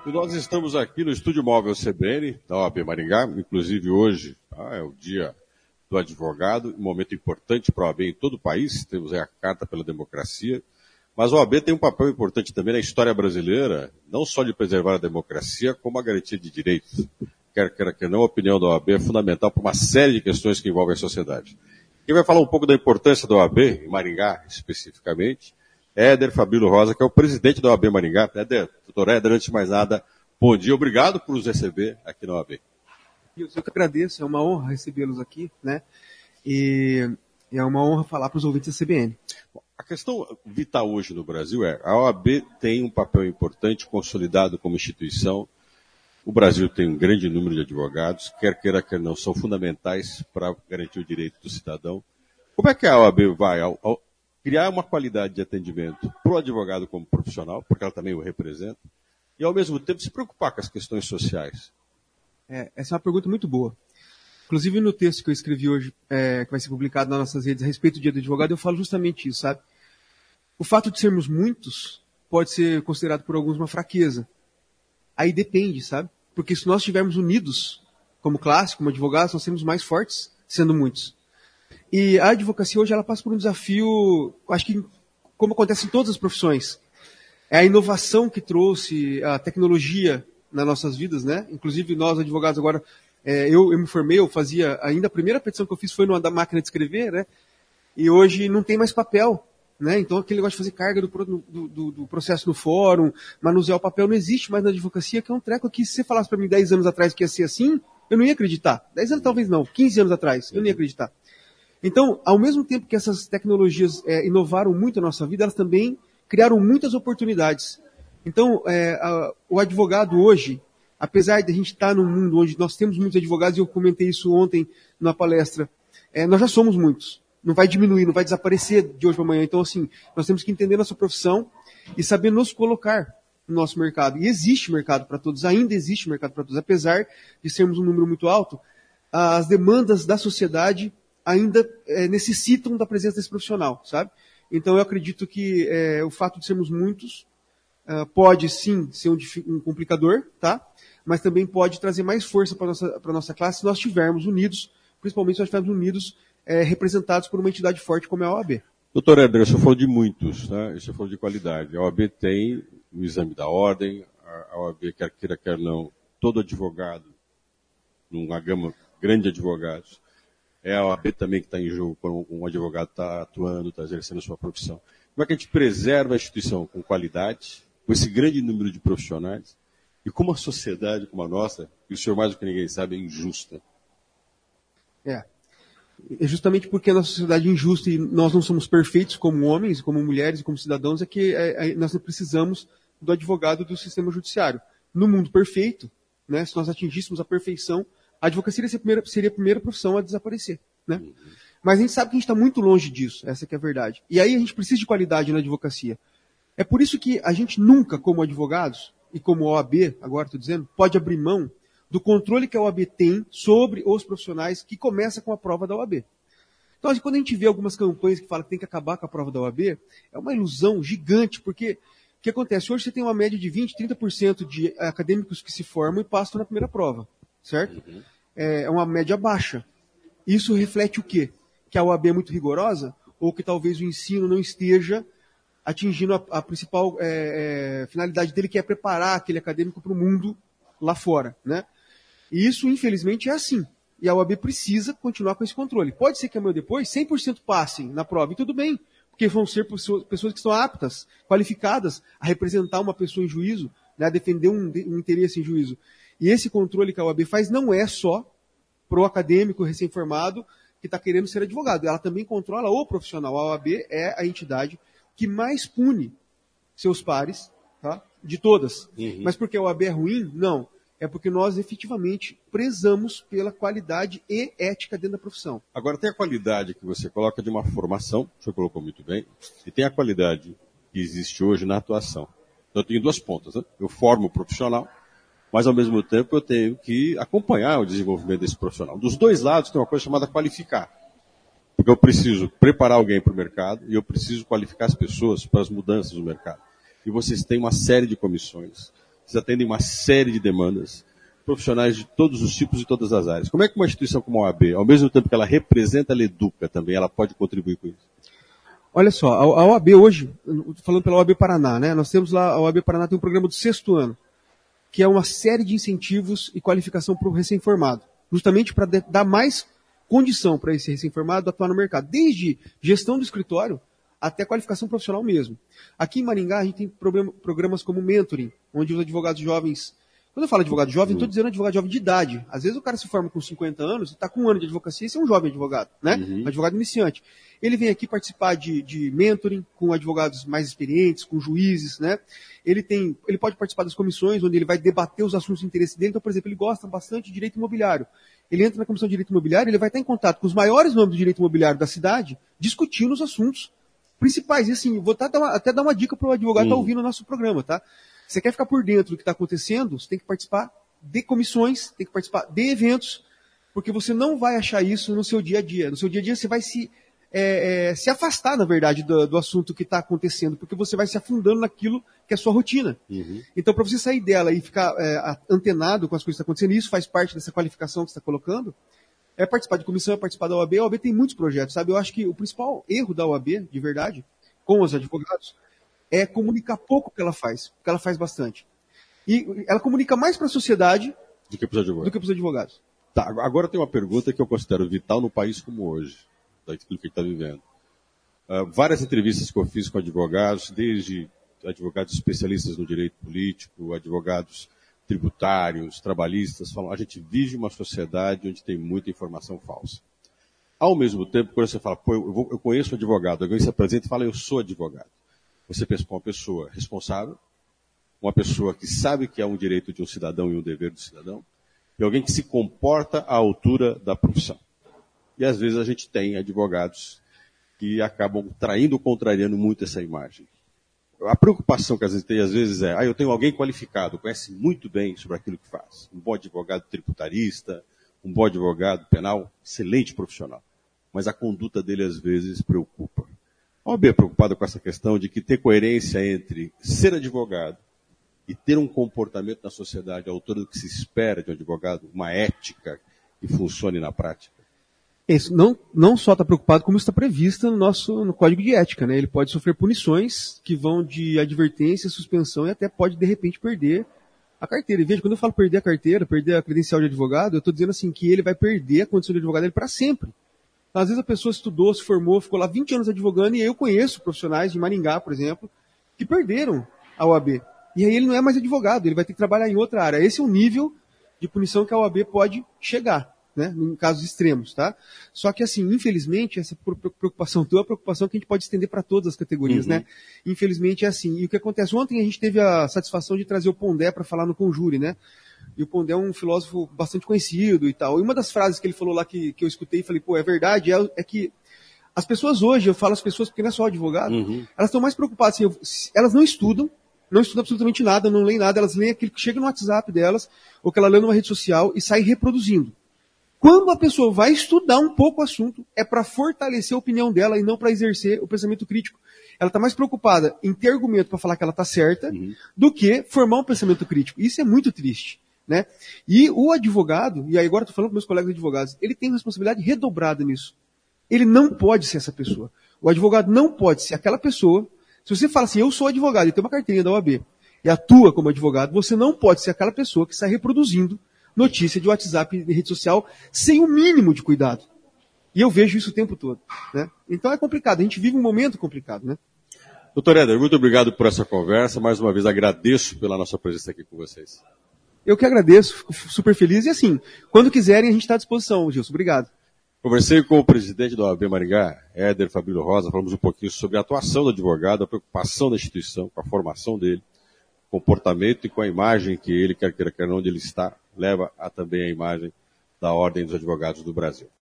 E nós estamos aqui no Estúdio Móvel CBN, da OAB Maringá, inclusive hoje é o dia do advogado, um momento importante para a OAB em todo o país, temos aí a Carta pela Democracia, mas a OAB tem um papel importante também na história brasileira, não só de preservar a democracia, como a garantia de direitos. Quer não, a opinião da OAB é fundamental para uma série de questões que envolvem a sociedade. Quem vai falar um pouco da importância da OAB, em Maringá especificamente, é Éder Fabílio Rosa, que é o presidente da OAB Maringá. Éder, doutor Éder, antes de mais nada, bom dia, obrigado por nos receber aqui na OAB. Eu que agradeço, é uma honra recebê-los aqui, né? E é uma honra falar para os ouvintes da CBN. A questão vital hoje no Brasil é, a OAB tem um papel importante, consolidado como instituição. O Brasil tem um grande número de advogados, quer queira, quer não, são fundamentais para garantir o direito do cidadão. Como é que a OAB vai criar uma qualidade de atendimento para o advogado como profissional, porque ela também o representa, e ao mesmo tempo se preocupar com as questões sociais? Essa é uma pergunta muito boa. Inclusive no texto que eu escrevi hoje, que vai ser publicado nas nossas redes a respeito do Dia do Advogado, eu falo justamente isso, sabe? O fato de sermos muitos pode ser considerado por alguns uma fraqueza. Aí depende, sabe? Porque se nós estivermos unidos como classe, como advogados, nós seremos mais fortes sendo muitos. E a advocacia hoje ela passa por um desafio, acho que como acontece em todas as profissões. É a inovação que trouxe a tecnologia nas nossas vidas, né? Inclusive nós advogados agora, eu me formei, eu fazia, ainda a primeira petição que eu fiz foi numa da máquina de escrever, né? E hoje não tem mais papel, né? Então aquele negócio de fazer carga do processo no fórum, manusear o papel não existe mais na advocacia, que é um treco que se você falasse para mim 10 anos atrás que ia ser assim, eu não ia acreditar. 10 anos talvez não, 15 anos atrás, eu não ia acreditar. Então, ao mesmo tempo que essas tecnologias inovaram muito a nossa vida, elas também criaram muitas oportunidades. Então, o advogado hoje, apesar de a gente estar num mundo onde nós temos muitos advogados, e eu comentei isso ontem na palestra, nós já somos muitos. Não vai diminuir, não vai desaparecer de hoje para amanhã. Então, assim, nós temos que entender nossa profissão e saber nos colocar no nosso mercado. E existe mercado para todos, ainda existe mercado para todos. Apesar de sermos um número muito alto, as demandas da sociedade ainda necessitam da presença desse profissional, sabe? Então eu acredito que o fato de sermos muitos pode sim ser um complicador, tá? Mas também pode trazer mais força para a nossa classe se nós estivermos unidos, principalmente se nós estivermos unidos, representados por uma entidade forte como é a OAB. Doutor Éder, você falou de muitos, né? Você falou de qualidade. A OAB tem o exame da ordem, a OAB, quer queira, quer não, todo advogado, numa gama grande de advogados, é a OAB também que está em jogo quando um advogado está atuando, está exercendo a sua profissão. Como é que a gente preserva a instituição com qualidade, com esse grande número de profissionais, e como a sociedade como a nossa, e o senhor mais do que ninguém sabe, é injusta? É justamente porque a nossa sociedade é injusta e nós não somos perfeitos como homens, como mulheres e como cidadãos, é que nós precisamos do advogado do sistema judiciário. No mundo perfeito, né, se nós atingíssemos a perfeição, a advocacia seria a primeira profissão a desaparecer, né? Uhum. Mas a gente sabe que a gente está muito longe disso, essa que é a verdade. E aí a gente precisa de qualidade na advocacia. É por isso que a gente nunca, como advogados, e como OAB, agora estou dizendo, pode abrir mão do controle que a OAB tem sobre os profissionais, que começa com a prova da OAB. Então, quando a gente vê algumas campanhas que falam que tem que acabar com a prova da OAB, é uma ilusão gigante, porque o que acontece? Hoje você tem uma média de 20%, 30% de acadêmicos que se formam e passam na primeira prova, certo? Uhum. É uma média baixa. Isso reflete o quê? Que a OAB é muito rigorosa ou que talvez o ensino não esteja atingindo a principal finalidade dele, que é preparar aquele acadêmico para o mundo lá fora, né? E isso, infelizmente, é assim. E a OAB precisa continuar com esse controle. Pode ser que amanhã depois 100% passem na prova, e tudo bem, porque vão ser pessoas que estão aptas, qualificadas a representar uma pessoa em juízo, né, a defender um interesse em juízo. E esse controle que a OAB faz não é só para o acadêmico recém-formado que está querendo ser advogado. Ela também controla o profissional. A OAB é a entidade que mais pune seus pares, tá? De todas. Uhum. Mas porque a OAB é ruim? Não. É porque nós efetivamente prezamos pela qualidade e ética dentro da profissão. Agora, tem a qualidade que você coloca de uma formação, o senhor colocou muito bem, e tem a qualidade que existe hoje na atuação. Então, eu tenho duas pontas, né? Eu formo o profissional, mas ao mesmo tempo eu tenho que acompanhar o desenvolvimento desse profissional. Dos dois lados tem uma coisa chamada qualificar. Porque eu preciso preparar alguém para o mercado e eu preciso qualificar as pessoas para as mudanças do mercado. E vocês têm uma série de comissões, vocês atendem uma série de demandas, profissionais de todos os tipos e todas as áreas. Como é que uma instituição como a OAB, ao mesmo tempo que ela representa, ela educa também, ela pode contribuir com isso? Olha só, a OAB hoje, falando pela OAB Paraná, né? Nós temos lá, a OAB Paraná tem um programa do 6º ano, que é uma série de incentivos e qualificação para o recém-formado, justamente para dar mais condição para esse recém-formado atuar no mercado, desde gestão do escritório até qualificação profissional mesmo. Aqui em Maringá, a gente tem programas como mentoring, onde os advogados jovens... Quando eu falo advogado jovem, estou dizendo advogado jovem de idade. Às vezes o cara se forma com 50 anos e está com 1 ano de advocacia, esse é um jovem advogado, né? Um advogado iniciante. Ele vem aqui participar de mentoring com advogados mais experientes, com juízes, né? Ele pode participar das comissões, onde ele vai debater os assuntos de interesse dele. Então, por exemplo, ele gosta bastante de direito imobiliário. Ele entra na comissão de direito imobiliário, ele vai estar em contato com os maiores nomes do direito imobiliário da cidade, discutindo os assuntos principais. E assim, vou até dar uma dica para o advogado que está ouvindo o nosso programa, tá? Você quer ficar por dentro do que está acontecendo, você tem que participar de comissões, tem que participar de eventos, porque você não vai achar isso no seu dia a dia. No seu dia a dia você vai se afastar, na verdade, do assunto que está acontecendo, porque você vai se afundando naquilo que é a sua rotina. Então, para você sair dela e ficar antenado com as coisas que estão acontecendo, isso faz parte dessa qualificação que você está colocando, é participar de comissão, é participar da OAB. A OAB tem muitos projetos, sabe? Eu acho que o principal erro da OAB, de verdade, com os advogados, é comunicar pouco o que ela faz, porque ela faz bastante. E ela comunica mais para a sociedade do que para os advogados. Tá, agora tem uma pergunta que eu considero vital no país como hoje, daquilo que está vivendo. Várias entrevistas que eu fiz com advogados, desde advogados especialistas no direito político, advogados tributários, trabalhistas, falam, a gente vive uma sociedade onde tem muita informação falsa. Ao mesmo tempo, quando você fala, pô, eu conheço um advogado, alguém se apresenta e fala, eu sou advogado. Você pensa com uma pessoa responsável, uma pessoa que sabe que é um direito de um cidadão e um dever do cidadão, e alguém que se comporta à altura da profissão. E às vezes a gente tem advogados que acabam traindo ou contrariando muito essa imagem. A preocupação que às vezes é, eu tenho alguém qualificado, conhece muito bem sobre aquilo que faz. Um bom advogado tributarista, um bom advogado penal, excelente profissional. Mas a conduta dele às vezes preocupa. A OAB é preocupada com essa questão de que ter coerência entre ser advogado e ter um comportamento na sociedade à altura do que se espera de um advogado, uma ética que funcione na prática. Isso não só está preocupado, como está previsto no Código de Ética, né? Ele pode sofrer punições que vão de advertência, suspensão e até pode, de repente, perder a carteira. E veja, quando eu falo perder a carteira, perder a credencial de advogado, eu estou dizendo assim que ele vai perder a condição de advogado dele para sempre. Às vezes a pessoa estudou, se formou, ficou lá 20 anos advogando, e eu conheço profissionais de Maringá, por exemplo, que perderam a OAB. E aí ele não é mais advogado, ele vai ter que trabalhar em outra área. Esse é o nível de punição que a OAB pode chegar, né, em casos extremos, tá? Só que assim, infelizmente, essa preocupação tua é uma preocupação que a gente pode estender para todas as categorias, né? Infelizmente é assim. E o que acontece? Ontem a gente teve a satisfação de trazer o Pondé para falar no Conjure, né? E o Pondé é um filósofo bastante conhecido e tal. E uma das frases que ele falou lá que eu escutei e falei, pô, é verdade, é que as pessoas hoje, eu falo as pessoas porque não é só advogado, elas estão mais preocupadas, assim, elas não estudam absolutamente nada, não leem nada, elas leem aquilo que chega no WhatsApp delas, ou que ela lê numa rede social e sai reproduzindo. Quando a pessoa vai estudar um pouco o assunto, é para fortalecer a opinião dela e não para exercer o pensamento crítico. Ela está mais preocupada em ter argumento para falar que ela está certa do que formar um pensamento crítico. Isso é muito triste, né? E o advogado, e aí agora estou falando com meus colegas advogados, ele tem responsabilidade redobrada nisso. Ele não pode ser essa pessoa. O advogado não pode ser aquela pessoa. Se você fala assim, eu sou advogado e tenho uma carteirinha da OAB e atua como advogado, você não pode ser aquela pessoa que está reproduzindo notícia de WhatsApp e de rede social sem o mínimo de cuidado. E eu vejo isso o tempo todo, né? Então é complicado, a gente vive um momento complicado, né? Doutor Éder, muito obrigado por essa conversa. Mais uma vez agradeço pela nossa presença aqui com vocês. Eu que agradeço, fico super feliz. E assim, quando quiserem, a gente está à disposição, Gilson. Obrigado. Conversei com o presidente da OAB Maringá, Éder Fabílio Rosa, falamos um pouquinho sobre a atuação do advogado, a preocupação da instituição, com a formação dele, comportamento e com a imagem que ele, quer queira, quer não, onde ele está, leva a também a imagem da Ordem dos Advogados do Brasil.